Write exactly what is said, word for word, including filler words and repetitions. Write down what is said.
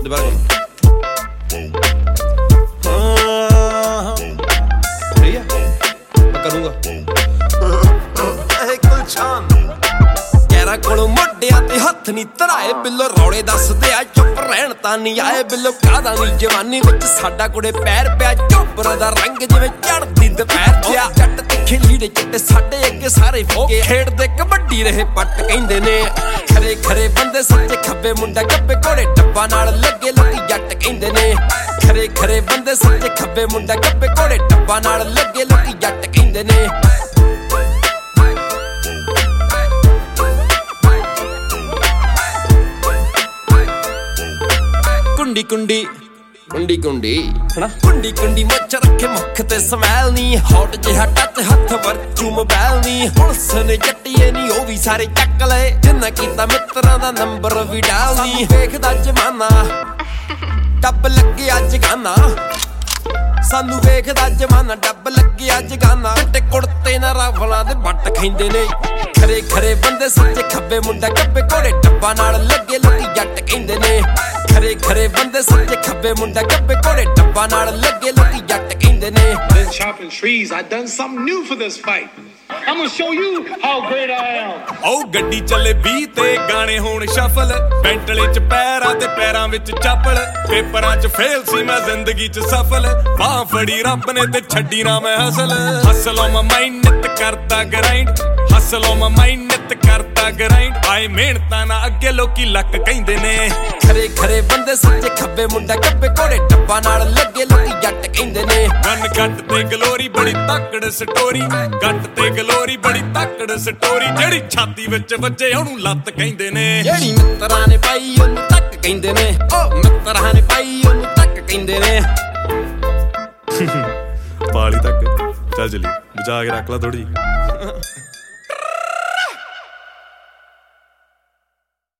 दोबारा मैं करूँगा कैरा कोलों मोढियां ते हत्थ नी धराए बिल्लो रौले दसदे आ चुप रहण तां नी आए बिल्लो कादा नी जवानी विच साडा कुड़े पैर पिया झोबरा दा रंग जिवें चढ़दी दुपहर जिहा जट तिखे लीड़े चिट्टे साडे अगे सारे फिक्के खेडदे कबड्डी रहे पट कहिंदे ने खरे खरे बंदे सच्चे खब्बे मुंडा गब्बे घोड़े डब्बा नाल लगे लोकी जट कहिंदे ने खरे खरे बंदे सच्चे खब्बे मुंडा गब्बे घोड़े डब्बा नाल लगे लोकी जट कहिंदे ने कुंडी कुंडी कुंडी कुंडी है कुंडी कुंडी मुछ रखे मुख ते स्मैल नी हॉट जिहा टच हथ वरचू मोबाइल नी पुलिस ने जट्टिए नी ओ भी सारे चक ले जिन्ना कीता मित्रां दा नंबर भी डाल नी वेखदा जमाना डब लगे अज गाना सानू वेखदा जमाना डब लगे अज गाना चिट्टे कुड़ते ना रावलां दे बट खैंदे ने खरे खरे बंदे सच्चे खब्बे मुंडा गब्बे घोड़े डब्बा नाल लगे लोकी जट कहिंदे ने खरे खरे बंदे सच्चे खब्बे मुंडा गब्बे घोड़े डब्बा नाल लगे लोकी जट कहिंदे ने Been chopping trees. I done something new for this fight. I'm gonna show you how great I am. Oh ਗੱਡੀ ਚੱਲੇ ਵੀਹ ਤੇ ਗਾਣੇ ਹੋਣ ਸ਼ਫਲ ਬੈਂਟਲੇ ਚ ਪੈਰਾਂ ਤੇ ਪੈਰਾਂ ਵਿੱਚ ਚੱਪਲ ਪੇਪਰਾਂ ਚ ਫੇਲ ਸੀ ਮੈਂ ਜ਼ਿੰਦਗੀ ਚ ਸਫਲ ਬਾਹ ਫੜੀ ਰੱਬ ਨੇ ਤੇ ਛੱਡੀ ਨਾ ਮੈਂ ਹਸਲ ਹਸਲੋਂ ਮੈਂ ਮਿਹਨਤ ਕਰਦਾ ਗਰਾਈਂਡ ਹਸਲੋਂ ਮੈਂ ਮਿਹਨਤ ਕਰਦਾ ਗਰਾਈਂਡ ਆਏ ਮਿਹਨਤਾਂ ਨਾ ਅੱਗੇ ਲੋਕੀ ਲੱਕ ਕਹਿੰਦੇ ਨੇ ਖਰੇ ਖਰੇ ਬੰਦੇ ਸੱਚੇ ਖੱਬੇ ਮੁੰਡਾ ਗੱਬੇ ਘੋੜੇ ਡੱਬਾ ਨਾਲ ਲੱਗੇ ਲੋਕੀ ਜੱਟ ਕਹਿੰਦੇ ਨੇ ਗਨ ਗੱਟ ਤੇ ਗਲੋਰੀ ਬੜੀ ਤੱਕੜ ਸਟੋਰੀ ਗੱਟ ਤੇ ਗਲੋਰੀ ਬੜੀ ਤੱਕੜ ਸਟੋਰੀ ਜਿਹੜੀ ਛਾਤੀ ਵਿੱਚ ਵੱਜੇ ਉਹਨੂੰ ਲੱਤ ਕਹਿੰਦੇ ਨੇ ਜਿਹੜੀ ਮਿੱਤਰਾਂ ਨੇ ਪਾਈ ਉਹਨੂੰ ਤੱਕ ਕਹਿੰਦੇ ਨੇ ਓ ਮਿੱਤਰਾਂ ਨੇ ਪਾਈ ਉਹਨੂੰ ਤੱਕ ਕਹਿੰਦੇ ਨੇ ਪਾਲੀ ਤੱਕ ਚੱਲ ਚਲੀ ਬਚਾ ਕੇ ਰੱਖ ਲਾ ਥੋੜੀ ਜੀ